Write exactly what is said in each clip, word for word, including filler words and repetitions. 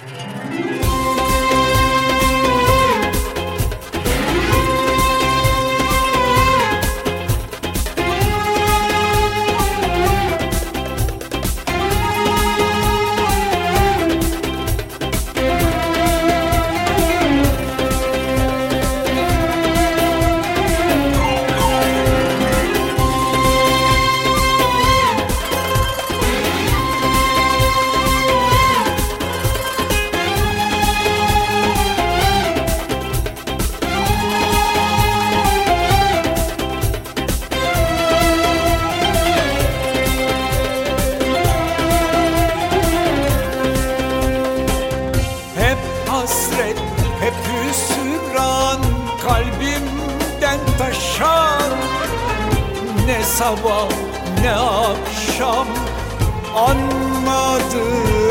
Hasret hep hüsran kalbimden taşar. Ne sabah ne akşam anmadığımı,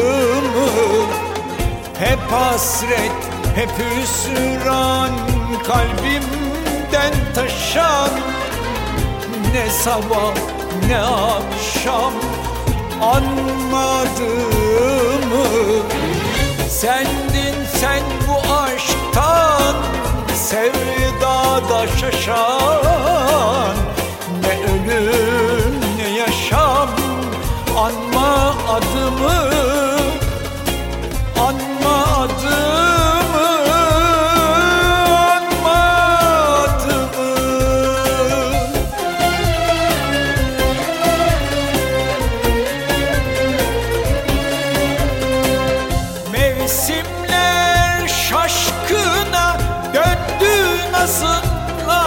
hep hasret hep hüsran kalbimden taşar. Ne sabah ne akşam anmadığımı, sendin sen bu aşktan sevdada şaşan. Ne ölüm ne yaşam anma adımı, anma adımı, anma adımı. Mevsimler şaşkına döndü nazınla,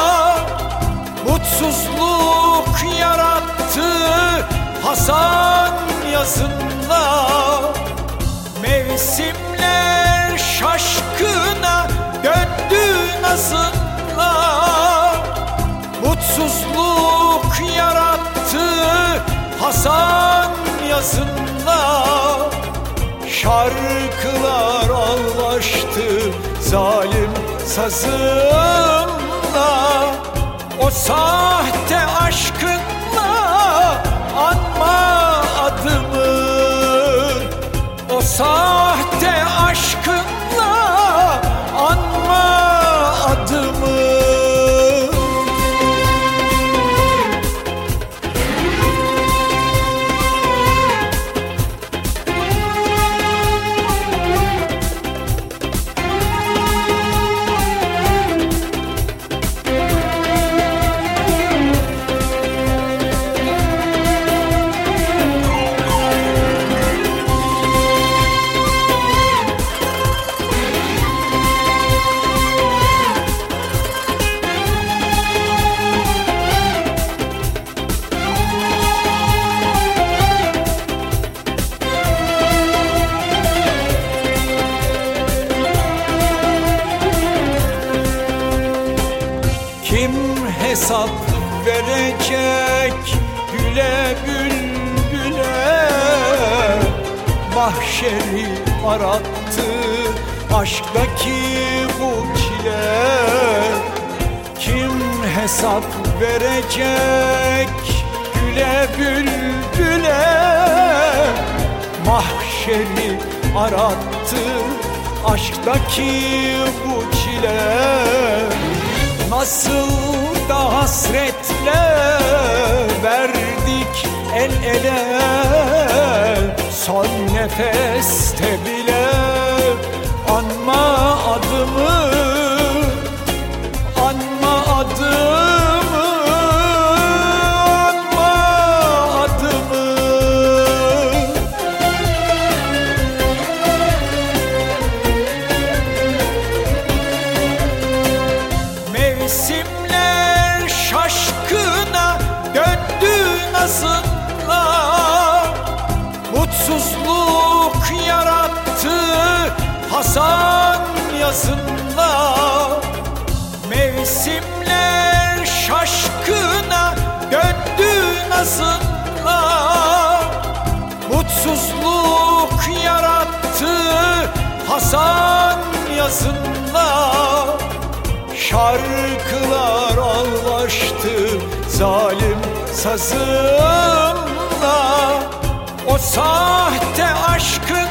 mutsuzluk yarattı Hasan yazınla. Mevsimler şaşkına döndü nazınla, mutsuzluk yarattı Hasan yazınla. Şarkılar ağlaştı zalim sazımla, o sahte aşkınla anma adımı, o sahte aşkınla anma adımı. Kim hesap verecek güle bülbüle? Mahşeri arattı aşktaki bu çile. Kim hesap verecek güle bülbüle? Mahşeri arattı aşktaki bu çile. Nasıl da hasretle verdik el ele, son nefeste bile anma adımı, anma adımı, anma adımı. Mevsimler şaşkına döndü nazınla, mutsuzluk yarattı Hasan yazınla. Mevsimler şaşkına döndü nazınla, mutsuzluk yarattı Hasan yazınla. Şarkılar ağlaştı zalim sazımla, o sahte aşkı